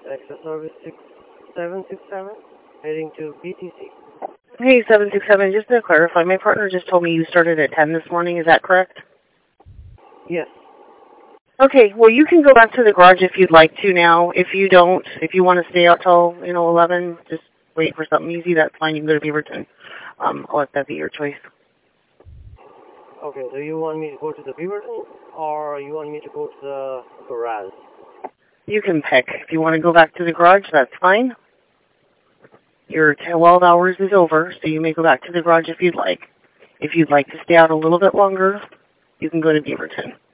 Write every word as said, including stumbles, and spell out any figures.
access service six seven six seven, heading to B T C. Hey, seven six seven, just to clarify, my partner just told me you started at ten this morning, is that correct? Yes. Okay, well, you can go back to the garage if you'd like to now. If you don't, if you want to stay out till, you know, eleven, just wait for something easy, that's fine. You can go to Beaverton. Um, I'll let that be your choice. Okay, do you want me to go to the Beaverton, or you want me to go to the garage? You can pick. If you want to go back to the garage, that's fine. Your twelve hours is over, so you may go back to the garage if you'd like. If you'd like to stay out a little bit longer, you can go to Beaverton.